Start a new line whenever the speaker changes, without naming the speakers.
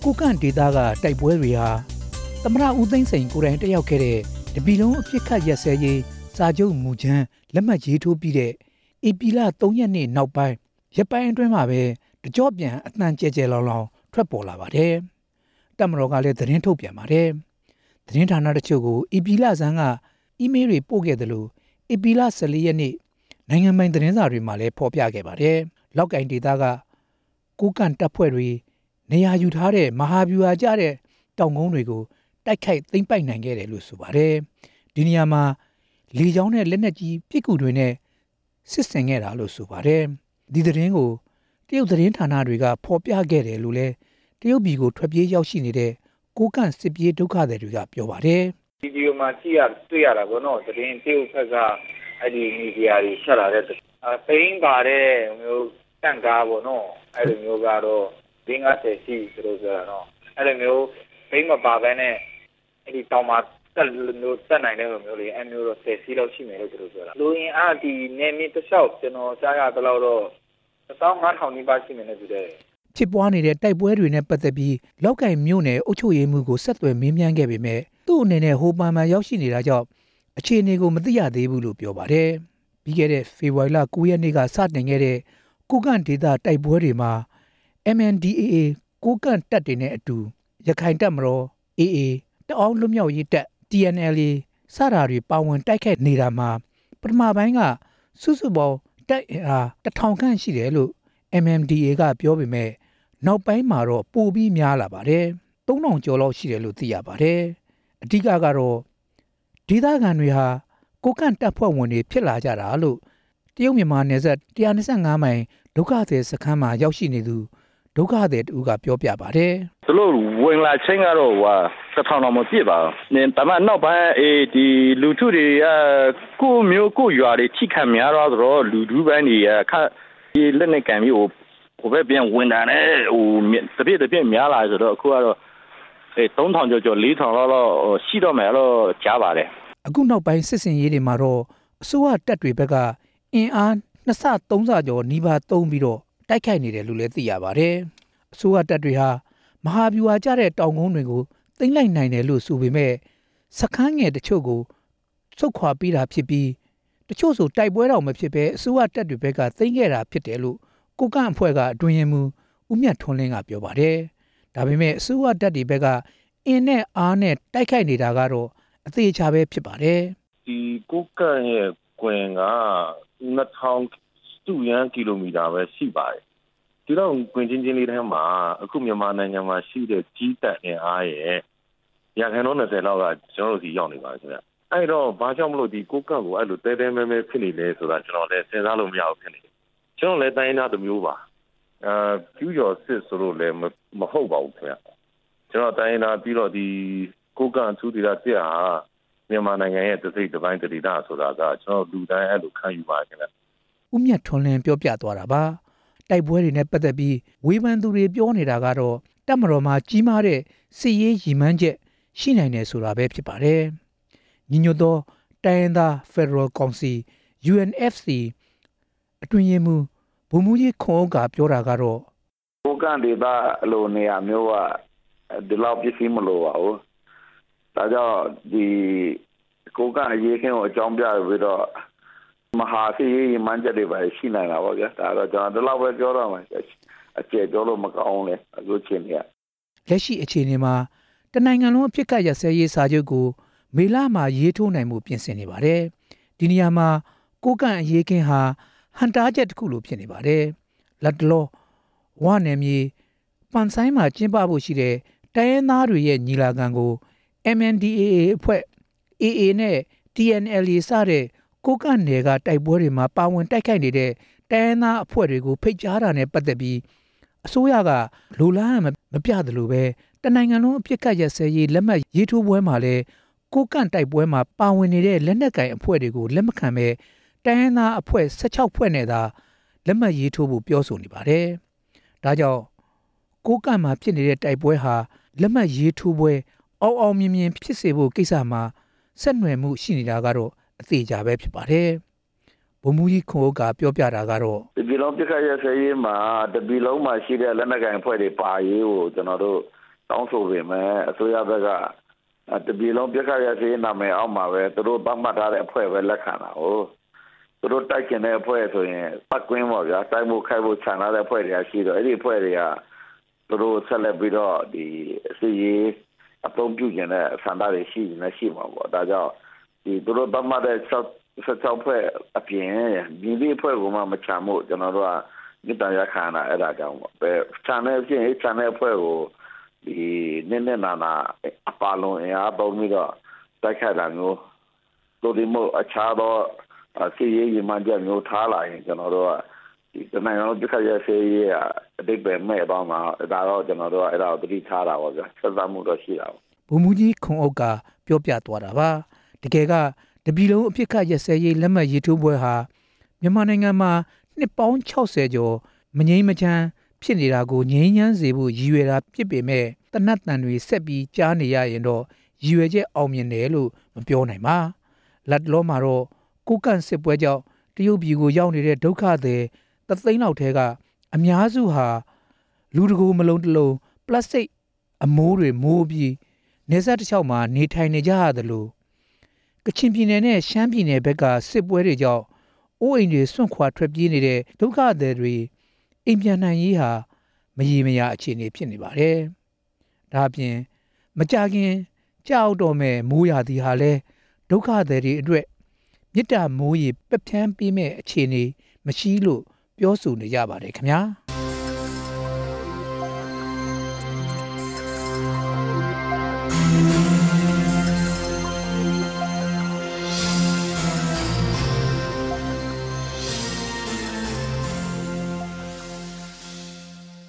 ကိုကန့်ဒေသကတိုက်ပွဲတွေဟာသမရဦးသိန်းစိန်ကိုယ်တိုင်တက်ရောက်ခဲ့တဲ့တပီလုံးအဖြစ်ခတ်ရက်စဲရေးစာချုပ်မူချမ်းလက်မှတ်ရေးထိုးပြီးတဲ့ဧပြီလ3ရက်နေ့နောက်ပိုင်းရက်ပိုင်းအတွင်းမှာပဲတကြော့ပြန်အသံကျဲကျဲလောင်လောင်ထွက်ပေါ်လာပါတယ်။တပ်မတော်ကလည်းသတင်းထုတ်ပြန်ပါတယ်။သတင်းဌာနတချို့ကိုဧပြီလဆန်းကအီးမေးလ်တွေပို့ခဲ့တယ်လို့ဧပြီလ14ရက်နေ့နိုင်ငံပိုင်သတင်းစာတွေမှာလည်းဖော်ပြခဲ့ပါတယ်။လောက်ကင်ဒေသကကိုကန့်တပ်ဖွဲ့တွေနေရာယူထားတဲ့မဟာဗျူဟာကျတဲ့တောင်ကုန်းတွေကိုတိုက်ခိုက်သိမ်းပိုက်နိုင်ခဲ့တယ်လို့ဆိုပါတယ်။ဒီနေရာမှာလေကြောင်းနဲ့လက်နက်ကြီးပစ်ကူတွေနဲ့စစ်ဆင်ခဲ့တာလို့ဆိုပါတယ်။ဒီသတင်းကိုတရုတ်သတင်းဌာနတွေကဖော်ပြခဲ့တယ်လို့လည်းတရုတ်ပြည်ကိုထွက်ပြေးရောက်ရှိနေတဲ့ကိုကန့်စစ်ပြေးဒုက္ခသည်တွေကပြောပါတယ်
။ဒီဗီဒီယိုမှာကြည့်ရတွေ့ရတာပေါ့နော်။သတင်းတရုတ်ဘက်ကအဲ့ဒီမီဒီယာတွေဆက်လာတဲ့ပိန်းပါတဲ့မျိုးတန့်ကားပေါ့နော်။အဲ့လိုမျိုးကတော့50ရှိသူတို့ဆိုတာနော်။အဲ့လိုမျိုးပိန်းမပါဘဲနဲ့အဲ့ဒီတောင်မှာတက်နိုင်တဲ့လိုမျိုးလေးအမျိုးတော့10စီးလောက်ရှိမယ်လို့သူတို့ပြောတာလူရင်အားဒီနေမီတစ်လျှောက်ကျွန်တော်ကြားရတဲ့လောက်တော့15000နီးပါးရှိမယ်လို့ပြောတယ်
ဖြစ်ပွားနေတဲ့တိုက်ပွဲတွေနဲ့ပတ်သက်ပြီးလောက်ကင်မြို့နယ်အုပ်ချုပ်ရေးမှူးကိုဆက်သွယ်မေးမြန်းခဲ့ပေမဲ့သူ့အနေနဲ့ဟိုပန်မှာရောက်ရှိနေတာကြောင့်အခြေအနေကိုမသိရသေးဘူးလို့ပြောပါတယ်ပြီးခဲ့တဲ့ဖေဖော်ဝါရီလ9ရက်နေ့ကစတင်ခဲ့တဲ့ကိုကန့်ဒေသတိုက်ပွဲတွေမှာ MNDAA ကိုကန့်တပ်တွေနဲ့အတူရခိုင်တပ်မတော် AA တအောင်းလွတ်မြောက်ရေးတပ်TNLA စတာတွေပါဝင်တိုက်ခိုက်နေတာမှာပထမပိုင်းကစုစုပေါင်းတိုက်အား1000ခန့်ရှိတယ်လို့ MMDA ကပြောပေမဲ့နောက်ပိုင်းမှာတော့ပိုပြီးများလာပါတယ်3000ကျော်လောက်ရှိတယ်လို့သိရပါတယ်အဓိကကတော့ဒေသခံတွေဟာကိုကန့်တပ်ဖွဲ့ဝင်တွေဖြစ်လာကြတာလို့တရုတ်မြန်မာနယ်စပ်125မိုင်ဒုက္ခသည်စခန်းမှာရောက်ရှိနေသူဒုက္ခသည်တူကပြောပြပါတယ်
သူတို့ဝင်လာချင်းကတော့1000တော့မပြည့်ပါဘူးဒါမှနောက်ပိုင်းဒီလူထုတွေကကိုမျိုးကိုရွာတွေထိခံများတော့လူထုပိုင်းတွေခါဒီလက်နဲ့ကံပြီးဟိုဘက်ပြန်ဝင်တာနဲ့တပြည့်များလာဆိုတော့အခုကတော့3000ကျော်4000လောက်ရှိတော့မယ်လို့ကြားပါတယ်
အခုနောက်ပိုင်းစစ်စင်ရေးတွေမှာတော့အစိုးရတပ်တွေဘက်ကအင်အား2ဆ3ဆကျော်နီးပါးသုံးပြီးတော့တိုက်ခိုက်နေတယ်လို့လည်းသိရပါတယ်အစိုးရတပ်တွေဟာမဟာဗျူဟာကျတဲ့တောင်ကုန်းတွေကိုသိမ်းလိုက်နိုင်တယ်လို့ဆိုပေမဲ့စခန်းငယ်တချို့ကိုဆုတ်ခွာပေးတာဖြစ်ပြီးတချို့ဆိုတိုက်ပွဲတော့မဖြစ်ဘဲအစိုးရတပ်တွေဘက်ကသိမ်းခဲ့တာဖြစ်တယ်လို့ကိုကန့်အဖွဲ့ကအတွင်းရင်မှုဦးမြတ်ထွန်းလင်းကပြောပါတယ်ဒါပေမဲ့အစိုးရတပ်တွေဘက်ကအင်းနဲ့အားနဲ့တိုက်ခိုက်နေတာကတော့အသေးချာပဲဖြစ်ပါတယ်
ဒီကိုကန့်ရဲ့ကွင်က2000စတုရန်ကီလိုမီတာပဲရှိပါတယ်ဒီတော့ကွင်ချင်းချင်းလေးထဲမှာအခုမြန်မာနိုင်ငံမှာရှိတဲ့ကြီးတပ်အင်အားရဲ့ရာခိုင်နှုန်း20လောက်ကကျွန်တော်တို့စီရောက်နေပါတယ်ခင်ဗျအဲ့တော့ဘာကြောင့်မလို့ဒီကိုကန့်ကိုအဲ့လိုတဲမဲမဲဖြစ်နေလဲဆိုတာကျွန်တော်လည်းစဉ်းစားလို့မရဘူးဖြစ်နေတယ်ကျွန်တော်လည်းတိုင်းသားတစ်မျိုးပါပြူကျော်စစ်ဆိုလို့လည်းမဟုတ်ပါဘူးခင်ဗျကျွန်တော်တိုင်းသားပြီးတော့ဒီကိုကန့်သူတီတာစစ်ဟာမြန်မာနိုင်ငံရဲ့တစ်စိတ်တစ်ပိုင်းတတိတာဆိုတာကကျွန်တော်လူတိုင်းအဲ့လိုခံယူပါခင်ဗျ
ဦးမြတ်ထွန်းလင်းပြောပြသွားတာပါတိုက်ပွဲတွေနဲ့ပတ်သက်ပြီးဝေဖန်သူတွေပြောနေတာကတော့တပ်မတော်မှာကြီးမားတဲ့စစ်ရေးရည်မှန်းချက်ရှိနိုင်တယ်ဆိုတာပဲဖြစ်ပါတယ်ညီညွတ်သောတိုင်းရင်းသား Federal Council UNFC အတွင်းရေးမှူးဗိုလ်မှူးကြီးခွန်ဥက္ကာပြောတာကတော့
ကိုကန့်ဒေသအလိုနေရာမျိုးကဒီလောက်ပြည့်မလို့ပါဘူးဒါကြောင့်ဒီကိုကန့်အရေးခင်းကိုအကြောင်းပြပြီးတော့မဟာစီရေးမှန်းချက်တွေပဲရှိနိုင်တာပေါ့ဗျာဒါတော့ကျွန်တော်ဒီလောက်ပဲပြောတော့မှာအကျေပြောလို့မကောင်းလေအခုချိန်ကြီး
လက်ရှိအခြေအနေမှာတနိုင်ငံလုံးအဖြစ်ကရစဲရေးစာချုပ်ကိုမေလမှာရေးထိုးနိုင်မှုပြင်ဆင်နေပါတယ်ဒီနေရာမှာကိုကန့်အရေးခင်းဟာဟန်တားချက်တစ်ခုလိုဖြစ်နေပါတယ်လက်တလောဝနယ်မြေပန်ဆိုင်မှာကျင်းပဖို့ရှိတဲ့တိုင်းရင်းသားတွေရဲ့ညီလာခံကို MNDAA အဖွဲ့ AA နဲ့ TNLA စတဲ့ကိုကန့်နယ်ကတိုက်ပွဲတွေမှာပါဝင်တိုက်ခိုက်နေတဲ့တိုင်းရင်းသားအဖွဲ့တွေကိုဖိတ်ကြားတာနဲ့ပတ်သက်ပြီးအစိုးရကလိုလားမပြသလိုပဲတနိုင်ငံလုံးအပြစ်ကတ်ရစဲရေးလက်မှတ်ရေးထိုးပွဲမှာလည်းကိုကန့်တိုက်ပွဲမှာပါဝင်နေတဲ့လက်နက်ကင်အဖွဲ့တွေကိုလက်မခံပဲတိုင်းရင်းသားအဖွဲ့16ဖွဲ့နဲ့သာလက်မှတ်ရေးထိုးဖို့ပြောဆိုနေပါတယ်။ဒါကြောင့်ကိုကန့်မှာဖြစ်နေတဲ့တိုက်ပွဲဟာလက်မှတ်ရေးထိုးပွဲအောင်မြင်ဖြစ်စေဖို့ကိစ္စမှာဆက်နွယ်မှုရှိနေတာကတော့အသေးချာပဲဖြစ်ပါတယ်။ဗိုလ်မှူးကြီးခွန်ဥက္ကာပြောပြတာကတော့
ဒီပြည်လုံးပြစ်ခတ်ရစရေးမှာတပြည်လုံးမှာရှိတဲ့လက်နက်ကိုင်အဖွဲ့တွေပါရေးကိုကျွန်တော်တို့
တောင်းဆိုပေမဲ့အစိုးရဘက်ကတပြည်လုံးပြစ်ခတ်ရစေနာမည်အောက်မှာပဲသူတို့ပတ်မှတ်ထားတဲ့အဖွဲ့ပဲလက်ခံတာဟုတ်သူတို့တိုက်ကျင်တဲ့အဖွဲ့ဆိုရင်ပတ်ကွင်းပေါ့ဗျာတိုက်မှုခိုက်ဖို့ခြံထားတဲ့အဖွဲ့တွေကရှိတော့အဲ့ဒီအဖွဲ့တွေကသူတို့ဆက်လက်ပြီးတော့ဒီအစီရေးအပုံပြုကျင်တဲ့ဆန္ဒတွေရှိနေရှိမှာပေါ့ဒါကြောင့်ဒီသူတို့ပတ်မှတ်တဲ့16ဖွဲ့အပြင်ဒီအဖွဲ့ကမှမချမ်းမို့ကျွန်တော်တို့ကမြစ်တရခါနာအဲ့ဒါကြောင့်ပဲခြံတဲ့အပြင်ခြံတဲ့အဖွဲ့ကိုဒီနည်းနည်းနာအပါလုံးအရာပုံပြီးတော့တိုက်ခိုက်တာမျိုးတို့ဒီမို့အခြားသောစီရေးရမှန်ကြမျိုးထားလာရင်ကျွန်တော်တို့ကဒီတမန်တော်ပြခရဆေးရအတိတ်ပဲမဲ့တော့မှာဒါတော့ကျွန်တော်တို့ကအဲ့ဒါကိုတတိထားတာပေါ့ဗျာဆက်သမှုတော့ရှိတာပေါ့
ဗိုလ်မှူးကြီးခွန်အုပ်ကပြောပြသွားတာပါတကယ်ကတပြည်လုံးအဖြစ်ခတ်ရက်စဲရေးလက်မှတ်ရေးထိုးပွဲဟာမြန်မာနိုင်ငံမှာနှစ်ပေါင်း60ကျော်မငြိမ်းမချမ်းဖြစ်နေတာကိုငြိမ်းချမ်းစေဖို့ရည်ရွယ်တာဖြစ်ပေမဲ့တနတ်တန်တွေဆက်ပြီးကြားနေရရင်တော့ရည်ရွယ်ချက်အောင်မြင်တယ်လို့မပြောနိုင်ပါလက်လောမှာတော့ကိုကန့်စစ်ပွဲကြောင့်တရုတ်ပြည်ကိုရောက်နေတဲ့ဒုက္ခသည်သသိန်းလောက်ထဲကအများစုဟာလူတကူမလုံးတလုံးပလတ်စတစ်အမိုးတွေမိုးပြီးနေဆက်တစ်ချောင်းမှာနေထိုင်နေကြရတယ်လို့ကချင်ပြည်နယ်နဲ့ရှမ်းပြည်နယ်ဘက်ကစစ်ပွဲတွေကြောင့်အိုးအိမ်တွေစွန့်ခွာထွက်ပြေးနေတဲ့ဒုက္ခသည်တွေအိမ်ပြန်နိုင်ရေးဟာမရေမရာအခြေအနေဖြစ်နေပါတယ်။ဒါအပြင်မကြခင်ကြောက်တော့မဲ့မိုးရာသီဟာလည်းဒုက္ခသည်တွေအတွက်မြစ်တာမိုးရေပက်ဖြန်းပေးမဲ့အခြေအနေမရှိလို့ပြောဆိုနေကြပါတယ်ခင်ဗျာ။